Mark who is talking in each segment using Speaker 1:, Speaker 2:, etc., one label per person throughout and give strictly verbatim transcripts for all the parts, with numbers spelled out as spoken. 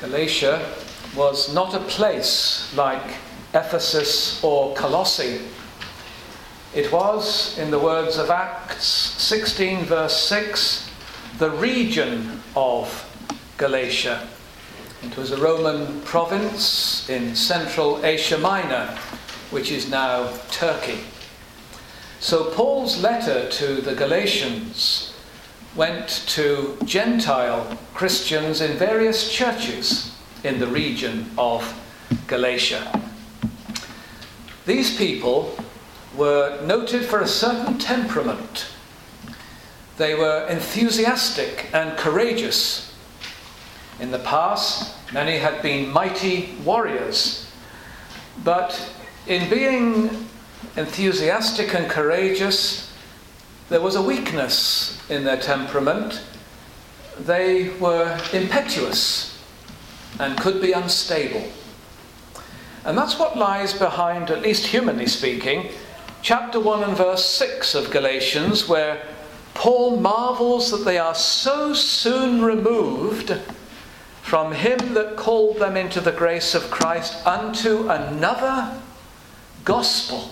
Speaker 1: Galatia was not a place like Ephesus or Colossae. It was, in the words of Acts sixteen verse six, the region of Galatia. It was a Roman province in central Asia Minor, which is now Turkey. So Paul's letter to the Galatians went to Gentile Christians in various churches in the region of Galatia. These people were noted for a certain temperament. They were enthusiastic and courageous. In the past, many had been mighty warriors, but in being enthusiastic and courageous, there was a weakness in their temperament. They were impetuous and could be unstable. And that's what lies behind, at least humanly speaking, chapter one and verse six of Galatians, where Paul marvels that they are so soon removed from him that called them into the grace of Christ unto another gospel.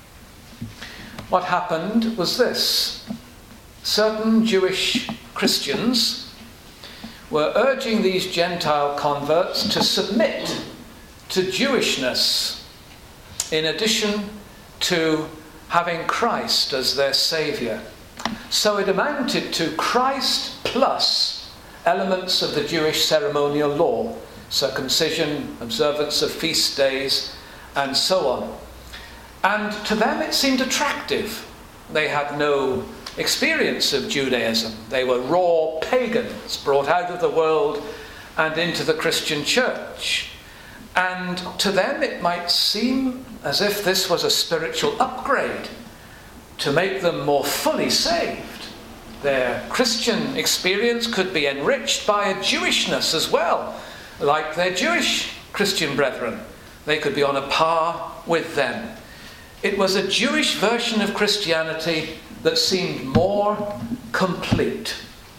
Speaker 1: What happened was this. Certain Jewish Christians were urging these Gentile converts to submit to Jewishness in addition to having Christ as their Saviour. So it amounted to Christ plus elements of the Jewish ceremonial law, circumcision, observance of feast days, and so on. And to them it seemed attractive. They had no experience of Judaism. They were raw pagans brought out of the world and into the Christian church. And to them it might seem as if this was a spiritual upgrade to make them more fully saved. Their Christian experience could be enriched by a Jewishness as well, like their Jewish Christian brethren. They could be on a par with them. It was a Jewish version of Christianity that seemed more complete.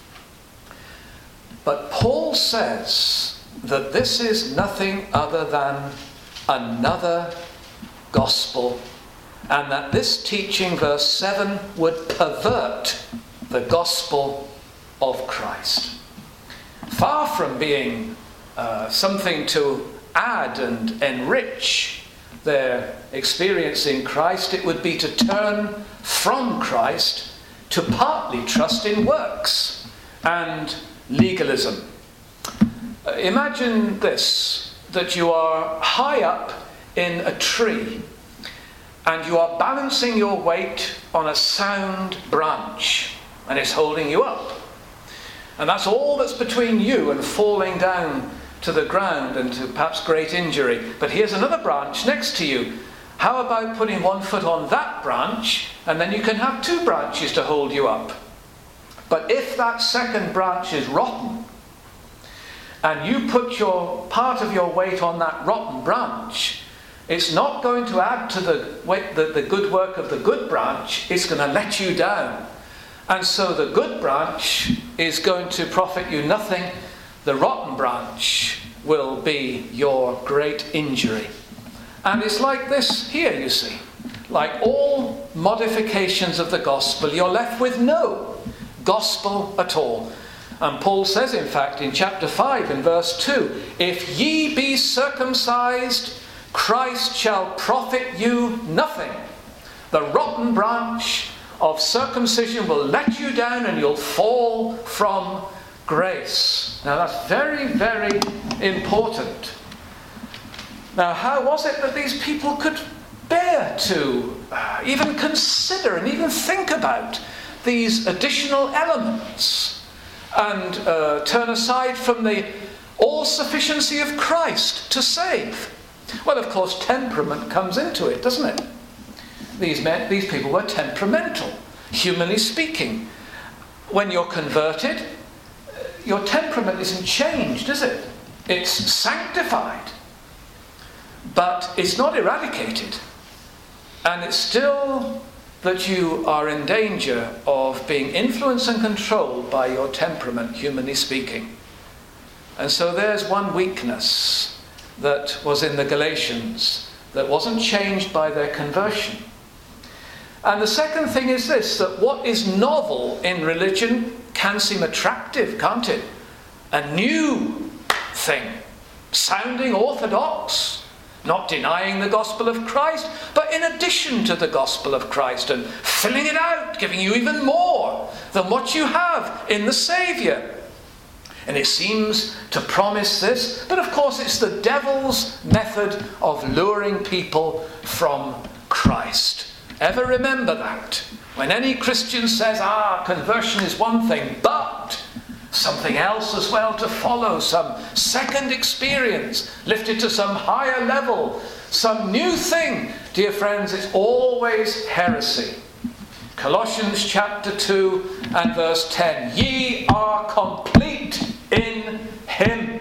Speaker 1: But Paul says that this is nothing other than another gospel, and that this teaching, verse seven, would pervert the gospel of Christ. Far from being uh, something to add and enrich their experience in Christ, it would be to turn from Christ to partly trust in works and legalism. Uh, imagine this, that you are high up in a tree and you are balancing your weight on a sound branch and it's holding you up. And that's all that's between you and falling down to the ground and to perhaps great injury. But here's another branch next to you. How about putting one foot on that branch, and then you can have two branches to hold you up? But if that second branch is rotten, and you put your part of your weight on that rotten branch, it's not going to add to the, weight, the, the good work of the good branch, it's going to let you down. And so the good branch is going to profit you nothing. The rotten branch will be your great injury. And it's like this here, you see. Like all modifications of the gospel, you're left with no gospel at all. And Paul says, in fact, in chapter five, in verse two, if ye be circumcised, Christ shall profit you nothing. The rotten branch of circumcision will let you down and you'll fall from grace. Now that's very, very important. Now, how was it that these people could bear to uh, even consider and even think about these additional elements and uh, turn aside from the all-sufficiency of Christ to save? Well, of course, temperament comes into it, doesn't it? These men, these people were temperamental, humanly speaking. When you're converted, your temperament isn't changed, is it? It's sanctified. But it's not eradicated. And it's still that you are in danger of being influenced and controlled by your temperament, humanly speaking. And so there's one weakness that was in the Galatians that wasn't changed by their conversion. And the second thing is this, that what is novel in religion can seem attractive, can't it? A new thing, sounding orthodox, not denying the gospel of Christ, but in addition to the gospel of Christ and filling it out, giving you even more than what you have in the Saviour. And it seems to promise this, but of course it's the devil's method of luring people from Christ. Ever remember that? When any Christian says, ah, conversion is one thing, but something else as well to follow, some second experience, lifted to some higher level, some new thing, dear friends, it's always heresy. Colossians chapter two and verse ten, ye are complete in him.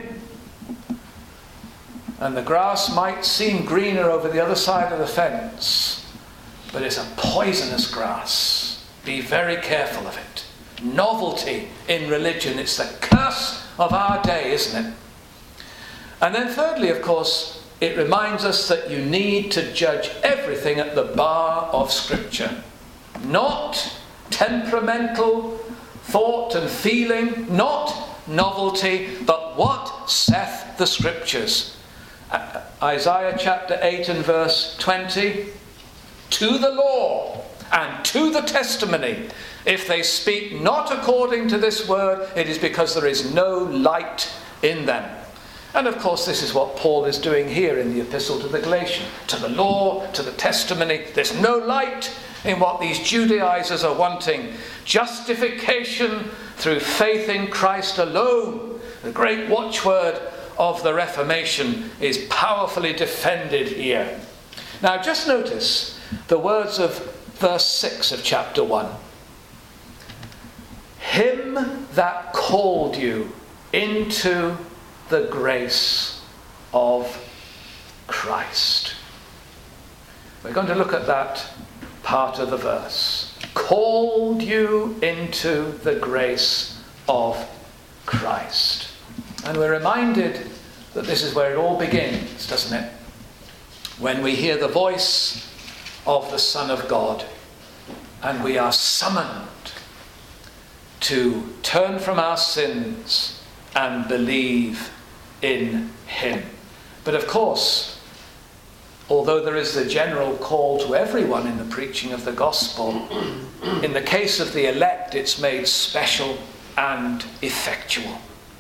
Speaker 1: And the grass might seem greener over the other side of the fence, but it's a poisonous grass. Be very careful of it. Novelty in religion, it's the curse of our day, isn't it? And then thirdly, of course, it reminds us that you need to judge everything at the bar of Scripture. Not temperamental thought and feeling, not novelty, but what saith the Scriptures? Uh, Isaiah chapter eight and verse twenty, to the law and to the testimony, if they speak not according to this word, it is because there is no light in them. And of course this is what Paul is doing here in the epistle to the Galatians. To the law, to the testimony, there's no light in what these Judaizers are wanting. Justification through faith in Christ alone. The great watchword of the Reformation is powerfully defended here. Now just notice the words of verse six of chapter one. Him that called you into the grace of Christ. We're going to look at that part of the verse. Called you into the grace of Christ. And we're reminded that this is where it all begins, doesn't it? When we hear the voice of the Son of God and we are summoned to turn from our sins and believe in him. But of course, although there is the general call to everyone in the preaching of the gospel, in the case of the elect it's made special and effectual.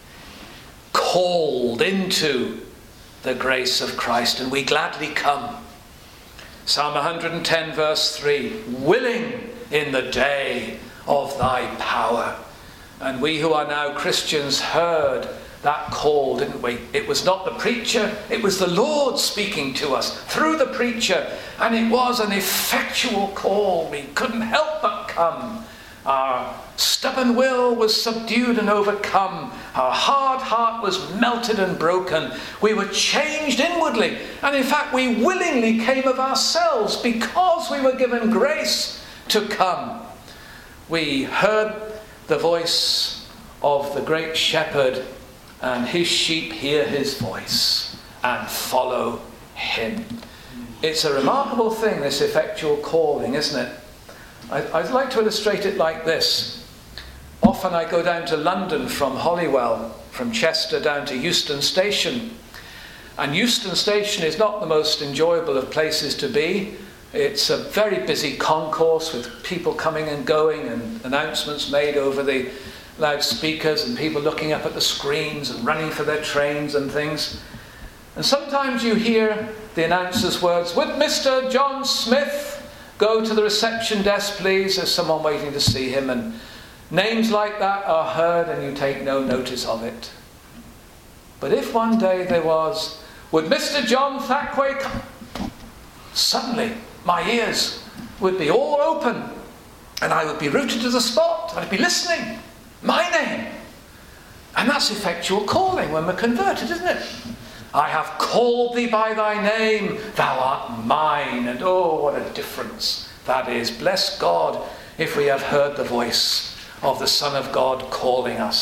Speaker 1: Called into the grace of Christ, and we gladly come. Psalm one hundred ten verse three, willing in the day of thy power. And we who are now Christians heard that call, didn't we? It was not the preacher, it was the Lord speaking to us through the preacher, and it was an effectual call. We couldn't help but come. Our stubborn will was subdued and overcome. Our hard heart was melted and broken. We were changed inwardly, and in fact we willingly came of ourselves because we were given grace to come. We heard the voice of the great shepherd, and his sheep hear his voice and follow him. It's a remarkable thing, this effectual calling, isn't it? I'd like to illustrate it like this. Often I go down to London from Holywell, from Chester down to Euston Station. And Euston Station is not the most enjoyable of places to be. It's a very busy concourse with people coming and going and announcements made over the loudspeakers and people looking up at the screens and running for their trains and things. And sometimes you hear the announcer's words, "Would Mister John Smith go to the reception desk, please? There's someone waiting to see him." And names like that are heard and you take no notice of it. But if one day there was, "Would Mister John Thackway come?" Suddenly my ears would be all open and I would be rooted to the spot. I'd be listening. My name. And that's effectual calling when we're converted, isn't it? I have called thee by thy name, thou art mine. And oh, what a difference that is. Bless God if we have heard the voice of the Son of God calling us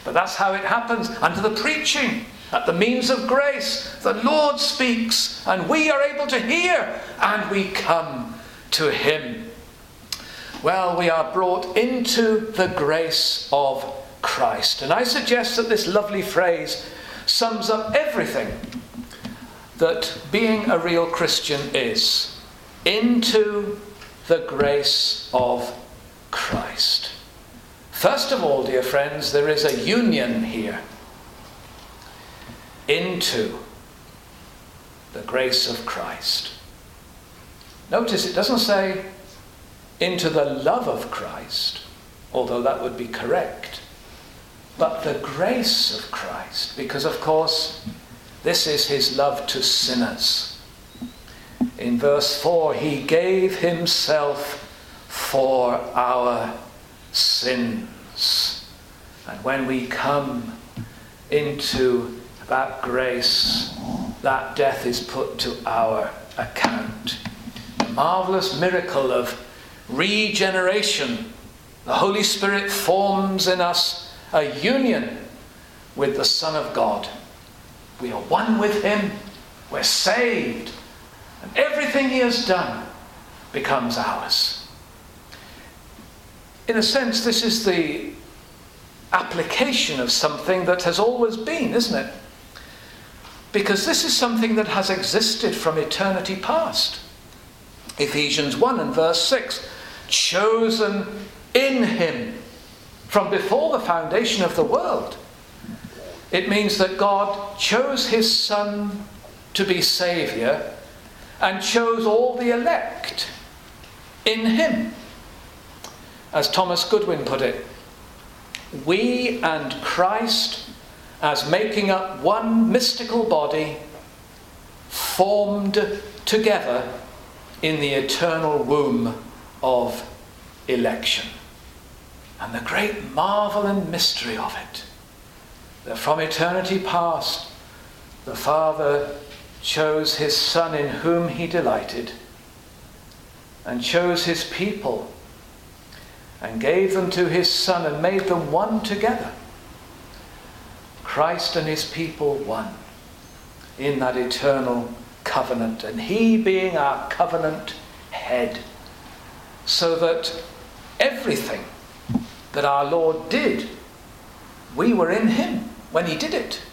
Speaker 1: But that's how it happens, under the preaching, at the means of grace. The Lord speaks, and we are able to hear, and we come to him. Well, we are brought into the grace of Christ. And I suggest that this lovely phrase sums up everything that being a real Christian is. Into the grace of Christ. First of all, dear friends, there is a union here. Into the grace of Christ. Notice it doesn't say into the love of Christ, although that would be correct, but the grace of Christ, because of course this is his love to sinners. In verse four, he gave himself for our sins. And when we come into that grace, that death is put to our account. The marvelous miracle of regeneration. The Holy Spirit forms in us a union with the Son of God. We are one with him. We're saved. And everything he has done becomes ours. In a sense, this is the application of something that has always been, isn't it? Because this is something that has existed from eternity past. Ephesians one and verse six, chosen in him from before the foundation of the world. It means that God chose his Son to be Saviour and chose all the elect in him. As Thomas Goodwin put it, we and Christ, as making up one mystical body, formed together in the eternal womb of election. And the great marvel and mystery of it, that from eternity past, the Father chose his Son in whom he delighted, and chose his people, and gave them to his Son, and made them one together. Christ and his people one in that eternal covenant, and he being our covenant head, so that everything that our Lord did, we were in him when he did it.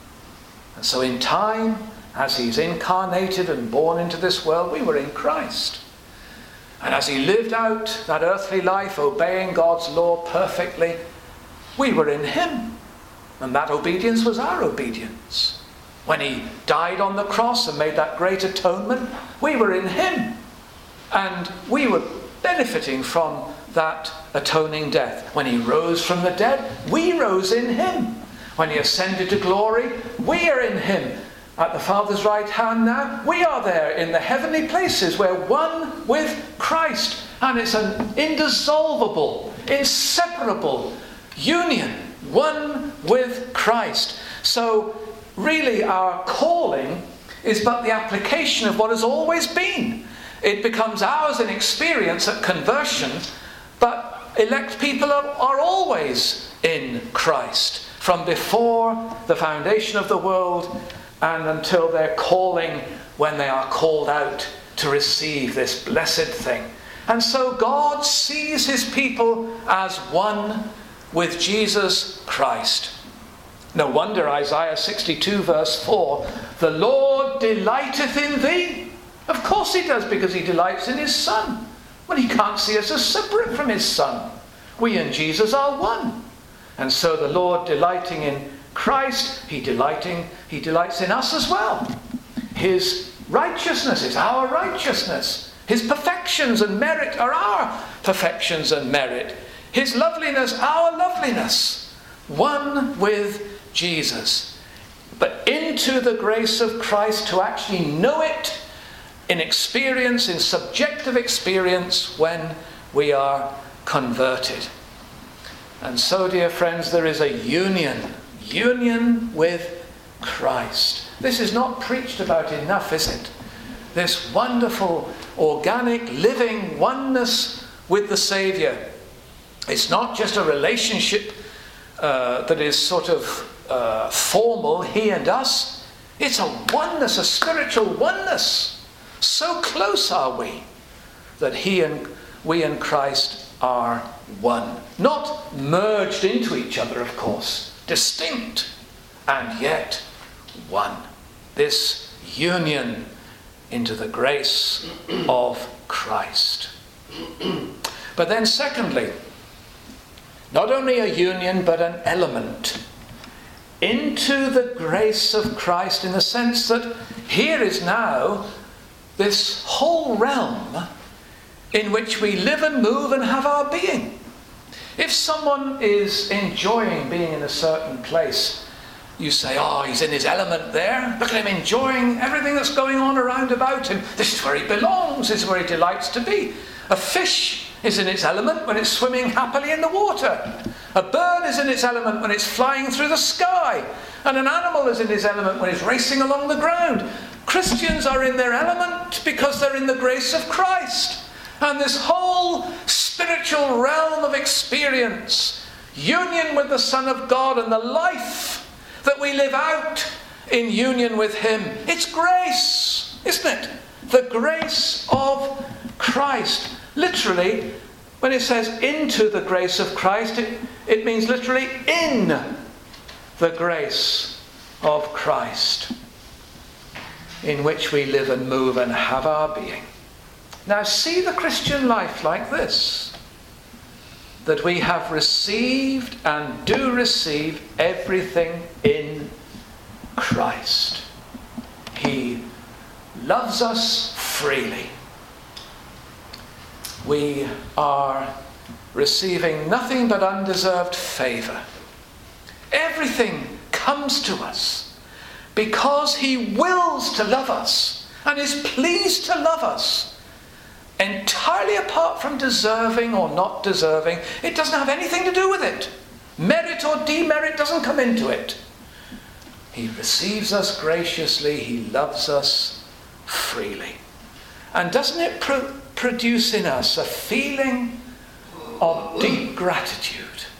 Speaker 1: And so in time, as he's incarnated and born into this world, we were in Christ. And as he lived out that earthly life, obeying God's law perfectly, we were in him. And that obedience was our obedience. When he died on the cross and made that great atonement, we were in him. And we were benefiting from that atoning death. When he rose from the dead, we rose in him. When he ascended to glory, we are in him. At the Father's right hand now, we are there in the heavenly places. We're one with Christ. And it's an indissoluble, inseparable union. One with Christ. So really our calling is but the application of what has always been. It becomes ours in experience at conversion, but elect people are, are always in Christ. From before the foundation of the world and until their calling when they are called out to receive this blessed thing. And so God sees his people as one with Jesus Christ. No wonder Isaiah sixty-two verse four, the Lord delighteth in thee. Of course he does, because he delights in his Son. Well, he can't see us as separate from his Son. We and Jesus are one. And so the Lord delighting in Christ, he delighting, he delights in us as well. His righteousness is our righteousness. His perfections and merit are our perfections and merit. His loveliness, our loveliness. One with Jesus. But into the grace of Christ, to actually know it in experience, in subjective experience, when we are converted. And so, dear friends, there is a union, union with Christ. This is not preached about enough, is it? This wonderful, organic, living oneness with the Saviour. It's not just a relationship uh, that is sort of uh, formal, he and us. It's a oneness, a spiritual oneness. So close are we that he and we and Christ are one. Not merged into each other, of course, distinct, and yet one. This union into the grace of Christ. But then secondly, not only a union, but an element into the grace of Christ, in the sense that here is now this whole realm in which we live and move and have our being. If someone is enjoying being in a certain place, you say, oh, he's in his element there. Look at him enjoying everything that's going on around about him. This is where he belongs. This is where he delights to be. A fish is in its element when it's swimming happily in the water. A bird is in its element when it's flying through the sky. And an animal is in its element when it's racing along the ground. Christians are in their element because they're in the grace of Christ. And this whole spiritual realm of experience, union with the Son of God, and the life that we live out in union with him, it's grace, isn't it? The grace of Christ. Literally, when it says into the grace of Christ, it, it means literally in the grace of Christ, in which we live and move and have our being. Now see the Christian life like this, that we have received and do receive everything in Christ. He loves us freely. We are receiving nothing but undeserved favour. Everything comes to us because he wills to love us and is pleased to love us. Entirely apart from deserving or not deserving, it doesn't have anything to do with it. Merit or demerit doesn't come into it. He receives us graciously, he loves us freely. And doesn't it pro- produce in us a feeling of deep gratitude?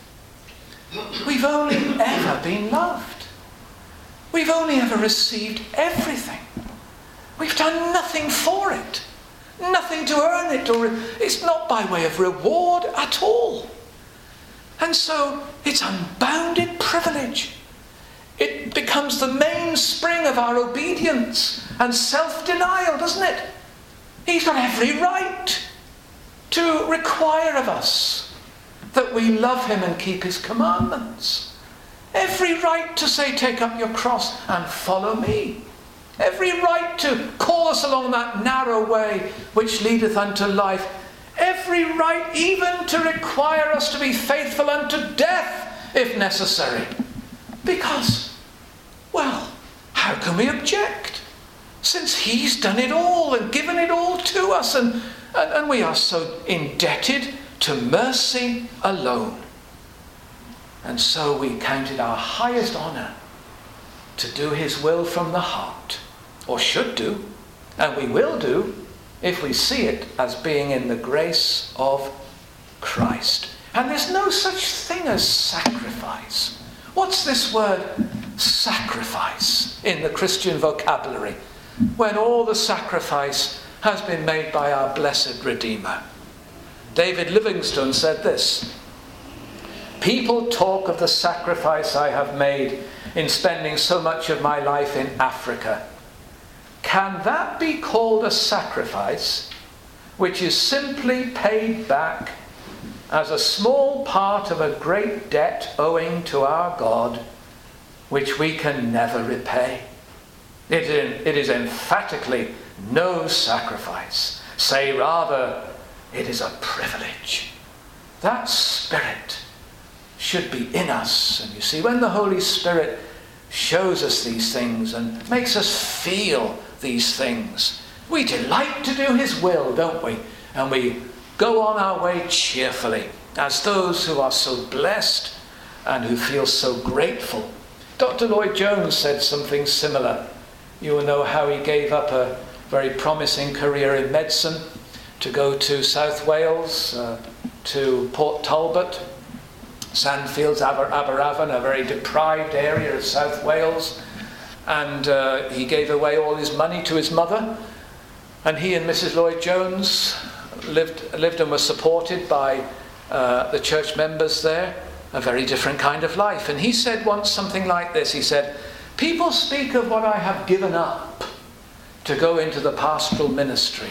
Speaker 1: We've only ever been loved. We've only ever received everything. We've done nothing for it. Nothing to earn it, or it's not by way of reward at all. And so it's unbounded privilege. It becomes the mainspring of our obedience and self-denial, doesn't it? He's got every right to require of us that we love him and keep his commandments. Every right to say, take up your cross and follow me. Every right to call us along that narrow way which leadeth unto life. Every right even to require us to be faithful unto death, if necessary. Because, well, how can we object? Since he's done it all and given it all to us, and, and, and we are so indebted to mercy alone. And so we count it our highest honour to do his will from the heart, or should do, and we will do, if we see it as being in the grace of Christ. And there's no such thing as sacrifice. What's this word sacrifice in the Christian vocabulary, when all the sacrifice has been made by our blessed Redeemer? David Livingstone said this: people talk of the sacrifice I have made in spending so much of my life in Africa. Can that be called a sacrifice which is simply paid back as a small part of a great debt owing to our God, which we can never repay? It is, it is emphatically no sacrifice. Say rather, it is a privilege. That Spirit should be in us. And you see, when the Holy Spirit shows us these things and makes us feel these things, we delight to do his will, don't we? And we go on our way cheerfully, as those who are so blessed and who feel so grateful. Doctor Lloyd-Jones said something similar. You will know how he gave up a very promising career in medicine to go to South Wales, uh, to Port Talbot, Sandfields, Aber- Aberavon, a very deprived area of South Wales. And uh, he gave away all his money to his mother. And he and Missus Lloyd-Jones lived, lived and were supported by uh, the church members there. A very different kind of life. And he said once something like this. He said, "People speak of what I have given up to go into the pastoral ministry."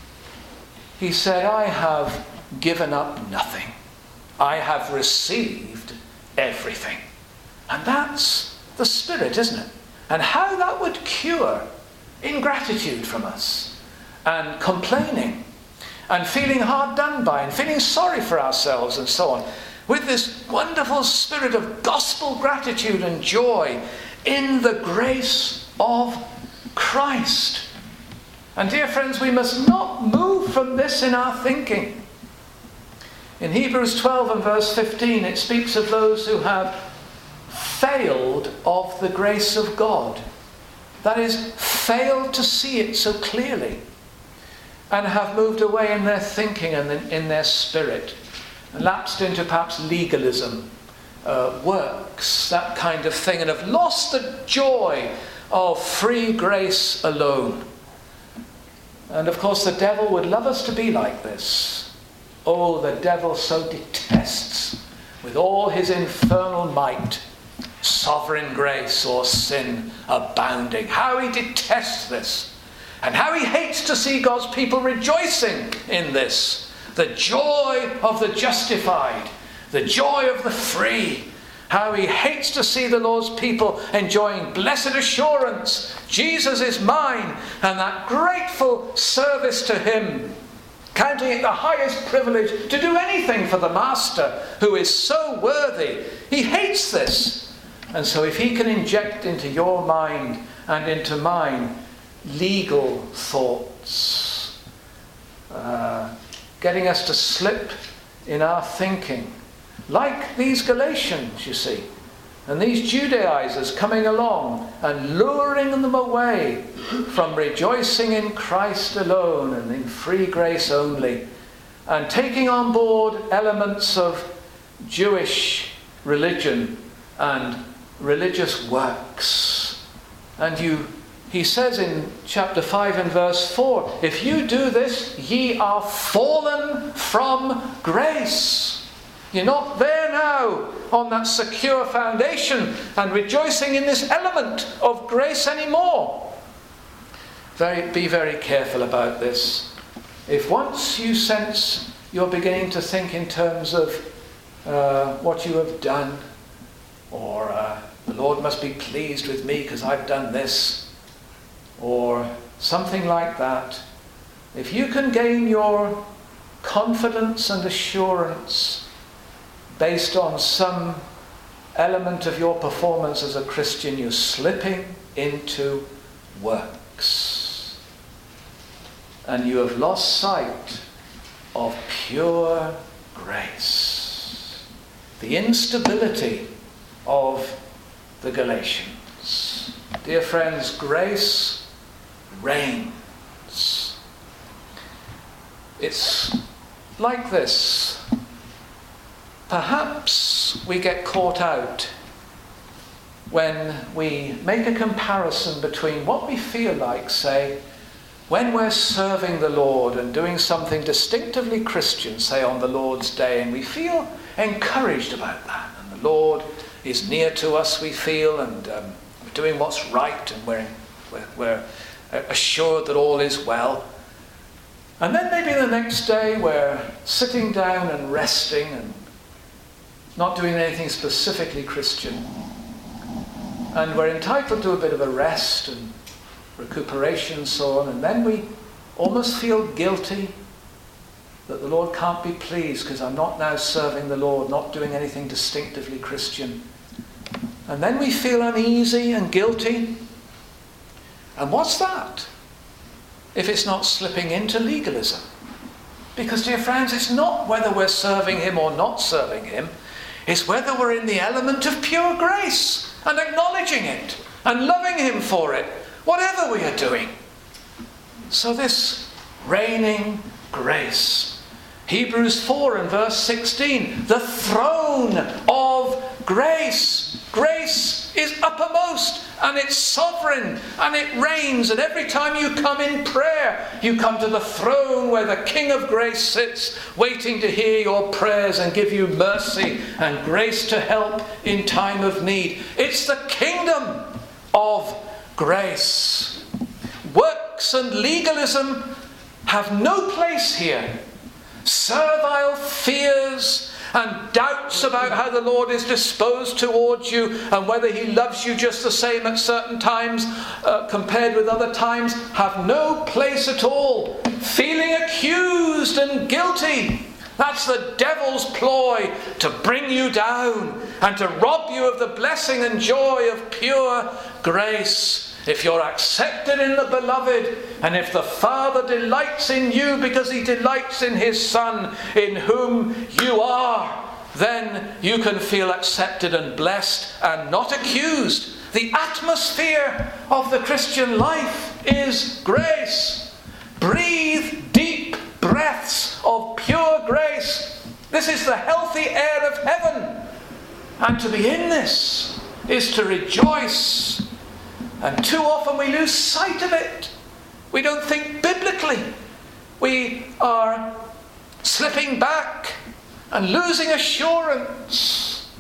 Speaker 1: He said, "I have given up nothing. I have received everything." And that's the spirit, isn't it? And how that would cure ingratitude from us, and complaining, and feeling hard done by, and feeling sorry for ourselves, and so on, with this wonderful spirit of gospel gratitude and joy in the grace of Christ. And dear friends, we must not move from this in our thinking. In Hebrews twelve and verse fifteen, it speaks of those who have failed of the grace of God. That is, failed to see it so clearly, and have moved away in their thinking and in their spirit, and lapsed into perhaps legalism, uh, works, that kind of thing, and have lost the joy of free grace alone. And of course the devil would love us to be like this. Oh, the devil so detests, with all his infernal might, sovereign grace or sin abounding. How he detests this. And how he hates to see God's people rejoicing in this. The joy of the justified. The joy of the free. How he hates to see the Lord's people enjoying blessed assurance. Jesus is mine. And that grateful service to him. Counting it the highest privilege to do anything for the Master who is so worthy. He hates this. And so if he can inject into your mind and into mine legal thoughts, uh, getting us to slip in our thinking, like these Galatians, you see, and these Judaizers coming along and luring them away from rejoicing in Christ alone and in free grace only, and taking on board elements of Jewish religion and religious works. And you, he says in chapter five and verse four, if you do this, ye are fallen from grace. You're not there now on that secure foundation and rejoicing in this element of grace anymore. Very, be very careful about this. If once you sense you're beginning to think in terms of uh, what you have done, or uh, the Lord must be pleased with me because I've done this, or something like that, if you can gain your confidence and assurance based on some element of your performance as a Christian, you're slipping into works. And you have lost sight of pure grace. The instability of the Galatians. Dear friends, grace reigns. It's like this. Perhaps we get caught out when we make a comparison between what we feel like, say, when we're serving the Lord and doing something distinctively Christian, say on the Lord's Day, and we feel encouraged about that, and the Lord is near to us, we feel, and um, we're doing what's right, and we're, we're, we're assured that all is well. And then maybe the next day we're sitting down and resting and not doing anything specifically Christian. And we're entitled to a bit of a rest and recuperation and so on. And then we almost feel guilty that the Lord can't be pleased because I'm not now serving the Lord, not doing anything distinctively Christian. And then we feel uneasy and guilty. And what's that? If it's not slipping into legalism. Because, dear friends, it's not whether we're serving him or not serving him. It's whether we're in the element of pure grace and acknowledging it and loving him for it, whatever we are doing. So this reigning grace Hebrews four and verse sixteen, the throne of grace. Grace is uppermost, and it's sovereign, and it reigns. And every time you come in prayer, you come to the throne where the King of grace sits, waiting to hear your prayers and give you mercy and grace to help in time of need. It's the kingdom of grace. Works and legalism have no place here. Servile fears and doubts about how the Lord is disposed towards you and whether he loves you just the same at certain times uh, compared with other times have no place at all. Feeling accused and guilty, that's the devil's ploy to bring you down and to rob you of the blessing and joy of pure grace. If you're accepted in the beloved, and if the Father delights in you because he delights in his Son, in whom you are, then you can feel accepted and blessed and not accused. The atmosphere of the Christian life is grace. Breathe deep breaths of pure grace. This is the healthy air of heaven. And to be in this is to rejoice. And too often we lose sight of it. We don't think biblically. We are slipping back and losing assurance.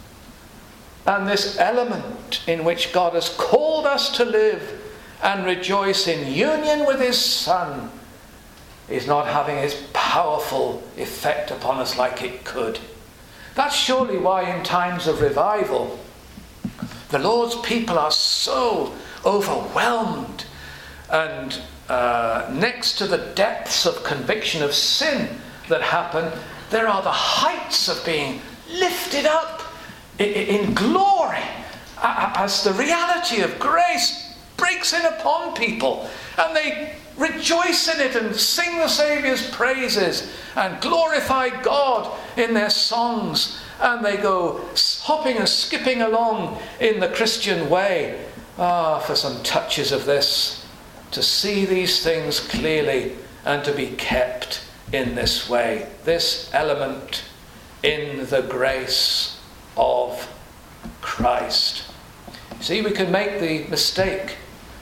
Speaker 1: And this element in which God has called us to live and rejoice in union with his Son is not having its powerful effect upon us like it could. That's surely why in times of revival, the Lord's people are so overwhelmed and uh, next to the depths of conviction of sin that happen, there are the heights of being lifted up in, in glory as the reality of grace breaks in upon people, and they rejoice in it and sing the Saviour's praises and glorify God in their songs, and they go hopping and skipping along in the Christian way. Ah, for some touches of this, to see these things clearly and to be kept in this way. This element in the grace of Christ. See, we can make the mistake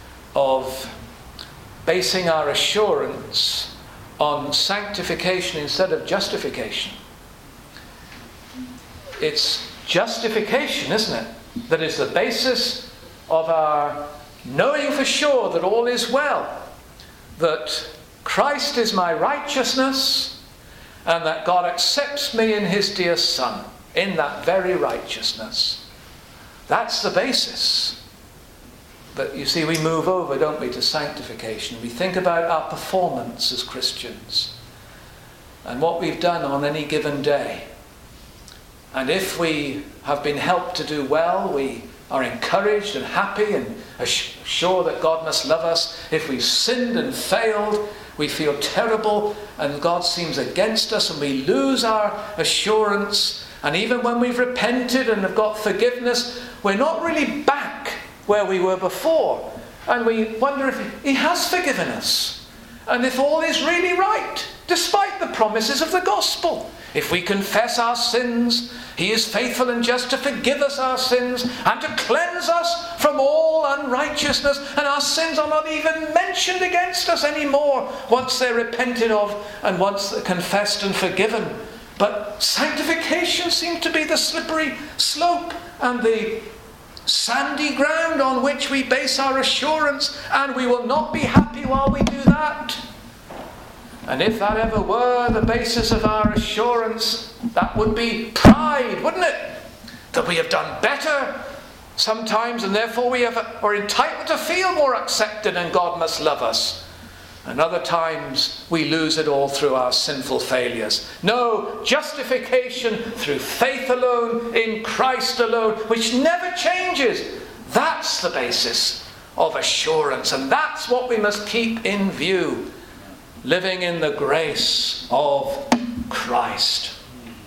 Speaker 1: of basing our assurance on sanctification instead of justification. It's justification, isn't it, that is the basis of our knowing for sure that all is well, that Christ is my righteousness, and that God accepts me in his dear Son, in that very righteousness. That's the basis. But you see, we move over, don't we, to sanctification. We think about our performance as Christians and what we've done on any given day. And if we have been helped to do well, we are encouraged and happy and sure that God must love us. If we've sinned and failed, we feel terrible and God seems against us and we lose our assurance. And even when we've repented and have got forgiveness, we're not really back where we were before. And we wonder if he has forgiven us and if all is really right, despite the promises of the gospel. If we confess our sins, he is faithful and just to forgive us our sins and to cleanse us from all unrighteousness. And our sins are not even mentioned against us anymore once they're repented of and once they're confessed and forgiven. But sanctification seems to be the slippery slope and the sandy ground on which we base our assurance, and we will not be happy while we do that. And if that ever were the basis of our assurance, that would be pride, wouldn't it? That we have done better sometimes, and therefore we have, are entitled to feel more accepted and God must love us. And other times we lose it all through our sinful failures. No, justification through faith alone, in Christ alone, which never changes. That's the basis of assurance, and that's what we must keep in view. Living in the grace of Christ.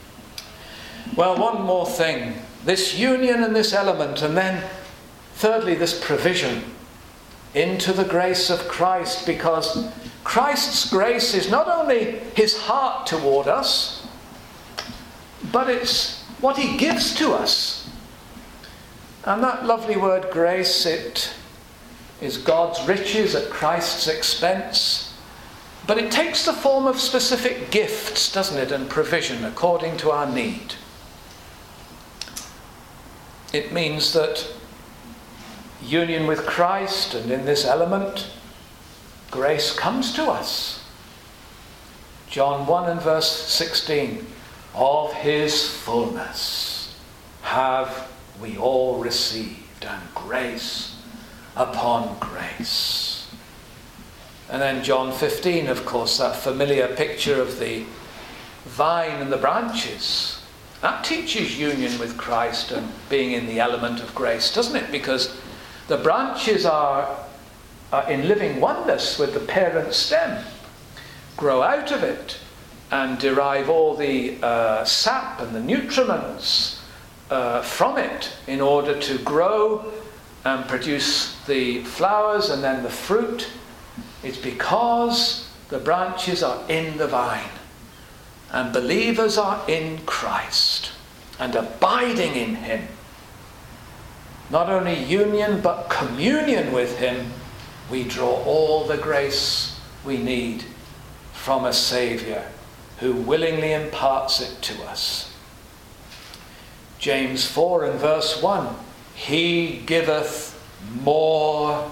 Speaker 1: Well, one more thing. This union and this element, and then thirdly, this provision. into the grace of Christ, because Christ's grace is not only his heart toward us, but it's what he gives to us. And that lovely word grace, it is God's riches at Christ's expense, but it takes the form of specific gifts, doesn't it, and provision according to our need. It means that union with Christ, and in this element, grace comes to us. John one and verse sixteen, of his fullness have we all received, and grace upon grace. And then John fifteen, of course, that familiar picture of the vine and the branches. That teaches union with Christ and being in the element of grace, doesn't it? Because the branches are, are in living oneness with the parent stem, grow out of it and derive all the uh, sap and the nutriments uh, from it in order to grow and produce the flowers and then the fruit. It's because the branches are in the vine and believers are in Christ and abiding in him. Not only union, but communion with him, we draw all the grace we need from a Saviour who willingly imparts it to us. James four and verse one, he giveth more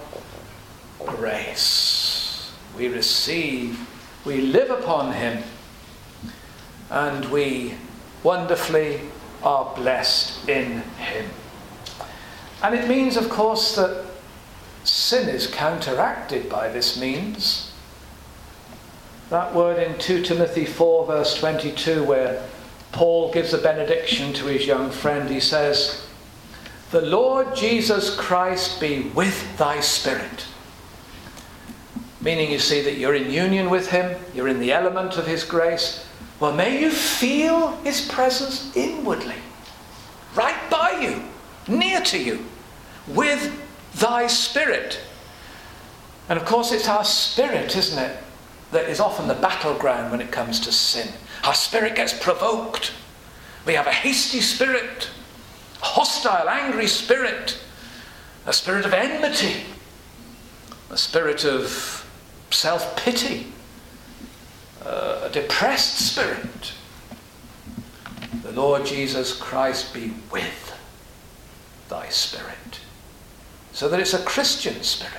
Speaker 1: grace. We receive, we live upon him, and we wonderfully are blessed in him. And it means, of course, that sin is counteracted by this means. That word in Second Timothy four verse twenty-two, where Paul gives a benediction to his young friend, he says, the Lord Jesus Christ be with thy spirit. Meaning, you see, that you're in union with him, you're in the element of his grace. Well, may you feel his presence inwardly, right by you, near to you, with thy spirit. And of course it's our spirit, isn't it, that is often the battleground when it comes to sin. Our spirit gets provoked. We have a hasty spirit, a hostile, angry spirit, a spirit of enmity, a spirit of self-pity, uh, a depressed spirit. The Lord Jesus Christ be with thy spirit. So that it's a Christian spirit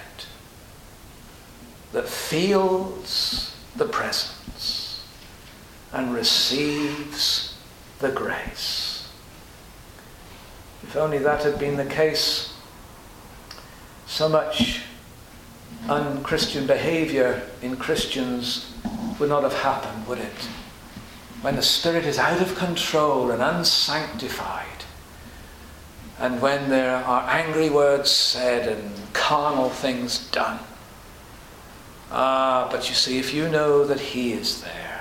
Speaker 1: that feels the presence and receives the grace. If only that had been the case, so much un-Christian behaviour in Christians would not have happened, would it? When the spirit is out of control and unsanctified, and when there are angry words said and carnal things done. Ah, but you see, if you know that he is there,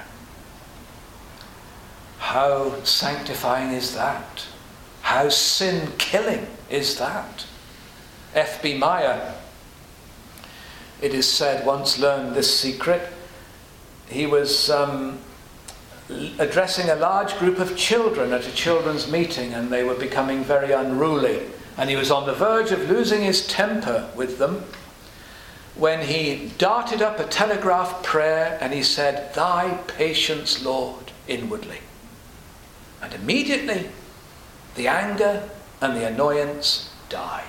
Speaker 1: how sanctifying is that? How sin-killing is that? F B Meyer, it is said, once learned this secret. He was um, addressing a large group of children at a children's meeting, and they were becoming very unruly. And he was on the verge of losing his temper with them when he darted up a telegraph prayer and he said, thy patience, Lord, inwardly. And immediately the anger and the annoyance died.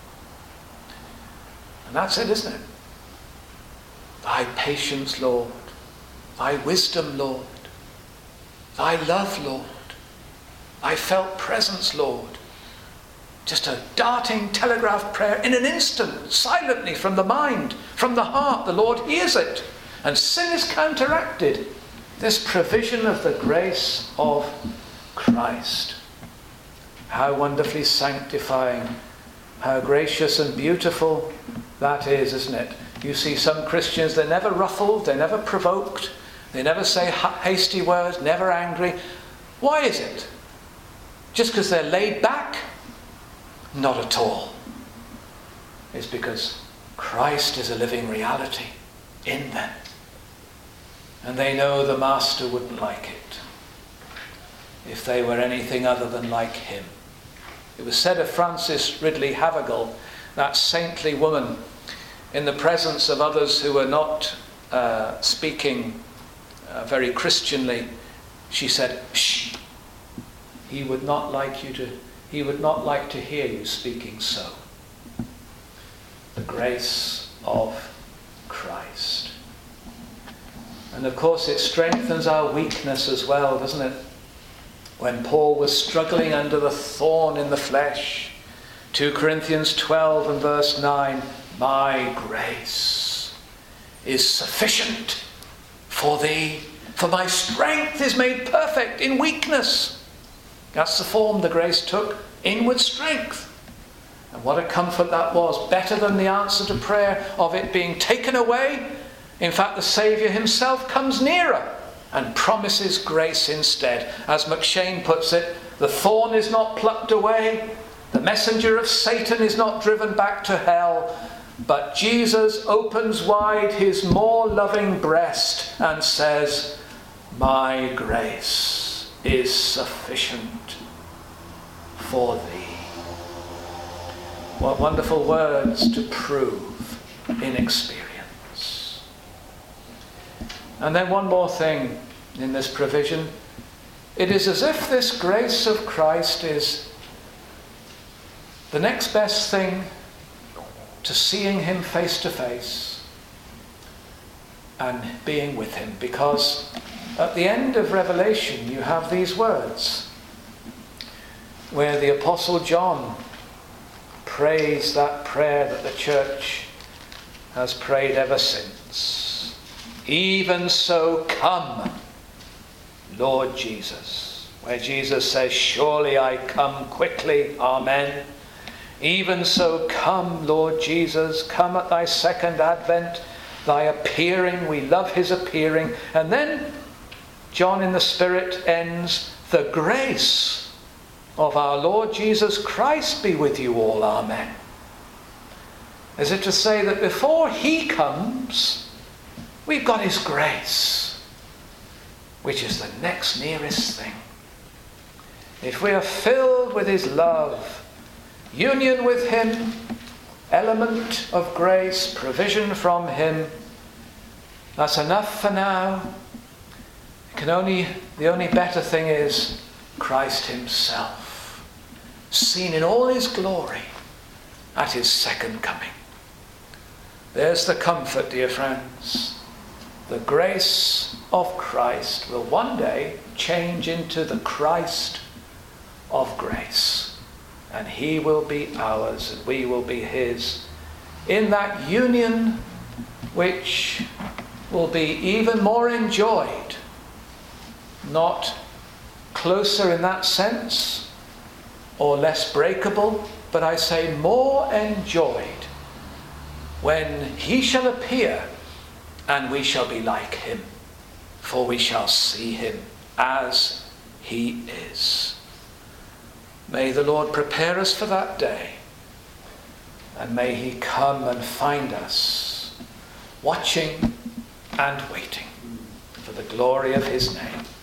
Speaker 1: And that's it, isn't it? Thy patience, Lord. Thy wisdom, Lord. Thy love, Lord. Thy felt presence, Lord. Just a darting telegraph prayer in an instant, silently from the mind, from the heart. The Lord hears it. And sin is counteracted. This provision of the grace of Christ. How wonderfully sanctifying, how gracious and beautiful that is, isn't it? You see some Christians, they're never ruffled, they're never provoked, they never say hasty words, never angry. Why is it? Just because they're laid back? Not at all. It's because Christ is a living reality in them. And they know the Master wouldn't like it if they were anything other than like him. It was said of Frances Ridley Havergal, that saintly woman, in the presence of others who were not uh, speaking uh, very Christianly, she said, "Shh, he would not like you to, he would not like to hear you speaking so." The grace of Christ. And of course it strengthens our weakness as well, doesn't it? When Paul was struggling under the thorn in the flesh, two Corinthians twelve and verse nine, "My grace is sufficient for thee, for my strength is made perfect in weakness." That's the form the grace took, inward strength. And what a comfort that was, better than the answer to prayer of it being taken away. In fact, the Saviour himself comes nearer and promises grace instead. As McShane puts it, the thorn is not plucked away, the messenger of Satan is not driven back to hell, but Jesus opens wide his more loving breast and says, "My grace is sufficient for thee." What wonderful words to prove in experience. And then one more thing in this provision. It is as if this grace of Christ is the next best thing to seeing him face to face and being with him. Because at the end of Revelation you have these words where the Apostle John prays that prayer that the church has prayed ever since. "Even so come, Lord Jesus." Where Jesus says, "Surely I come quickly, amen." Even so come, Lord Jesus, come at thy second advent, thy appearing. We love his appearing. And then John in the Spirit ends, "The grace of our Lord Jesus Christ be with you all, amen." As if to say that before he comes, we've got his grace, which is the next nearest thing. If we are filled with his love, union with him, element of grace, provision from him, that's enough for now. It can only, the only better thing is Christ himself, seen in all his glory at his second coming. There's the comfort, dear friends. The grace of Christ will one day change into the Christ of grace. And he will be ours and we will be his in that union which will be even more enjoyed. Not closer in that sense or less breakable, but I say more enjoyed when he shall appear and we shall be like him, for we shall see him as he is. May the Lord prepare us for that day, and may he come and find us watching and waiting for the glory of his name.